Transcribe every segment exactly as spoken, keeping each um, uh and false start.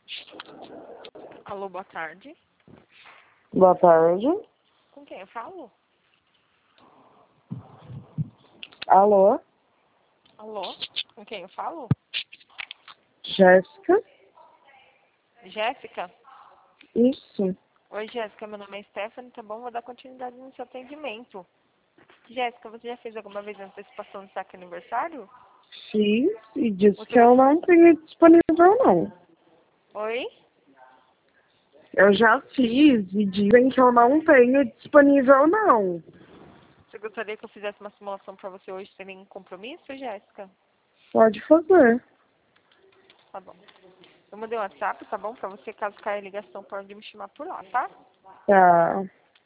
Alô, boa tarde. Boa tarde. Com quem eu falo? Alô? Alô? Com quem eu falo? Jéssica? Jéssica? Isso. Oi, Jéssica, meu nome é Stephanie, tá bom? Vou dar continuidade no seu atendimento. Jéssica, você já fez alguma vez a antecipação do saque aniversário? Fiz e disse Você que eu não tenho disponível, não. Oi? Eu já fiz e dizem que eu não tenho disponível, não. Você gostaria que eu fizesse uma simulação pra você hoje sem nenhum compromisso, Jéssica? Pode fazer. Tá bom. Eu mandei um WhatsApp, tá bom? Pra você, caso caia a ligação, pode me chamar por lá, tá? Tá.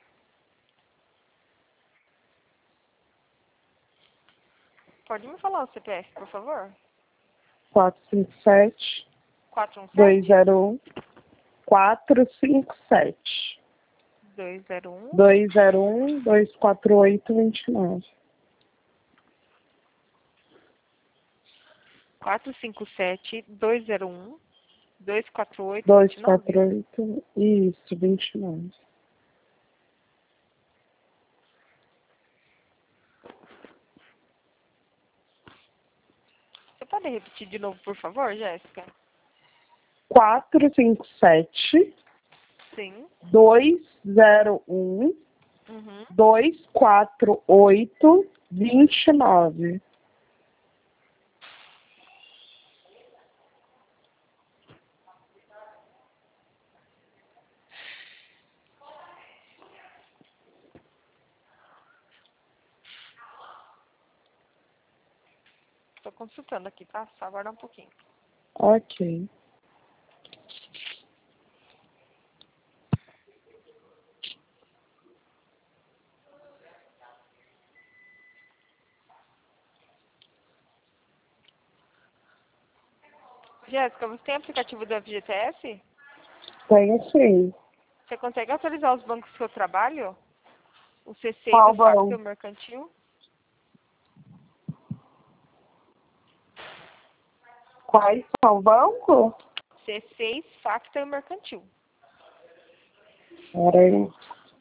Pode me falar o C P F, por favor? quatro cinco sete, quatro um dois sete, zero um, quatro cinco sete, dois zero um, dois zero um, dois quatro oito, dois nove. quatro cinco sete, dois zero um, dois quatro oito, dois dois nove. quatro oito, isso, vinte e nove. Você pode repetir de novo, por favor, Jéssica? quatro cinco sete, Sim. dois zero um, Uhum. dois quatro oito, vinte e nove. Tô consultando aqui, tá? Só aguardar um pouquinho. Ok. Jéssica, você tem aplicativo do F G T S? Tenho sim. Você consegue atualizar os bancos do seu trabalho? O C seis, o Qual Facto e o banco? Mercantil? Quais são o banco? C seis, Facto e o Mercantil. Peraí.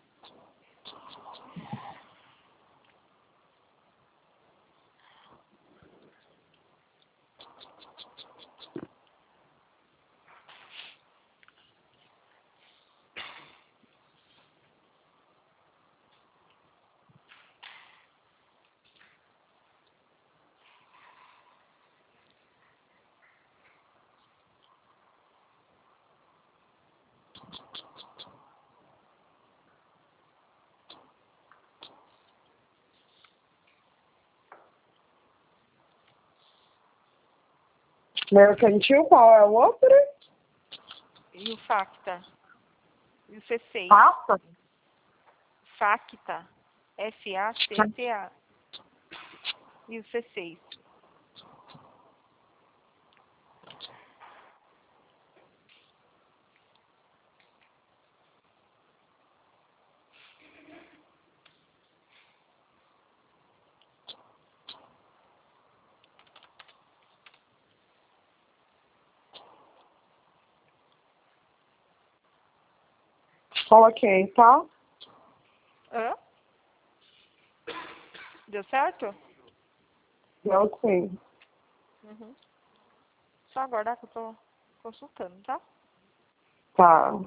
Mercantil, qual é o outro? E o Facta? E o C seis? Passa? Facta. F A C T A. E o C seis? Coloquei, tá? Hã? Deu certo? Eu sim. Uhum. Só aguardar que eu tô consultando, tá? Tá.